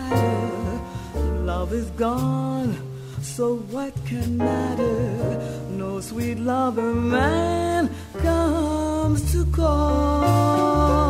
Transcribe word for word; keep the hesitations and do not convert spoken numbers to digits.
chatter. Love is gone, so what can matter? No sweet lover man comes to call.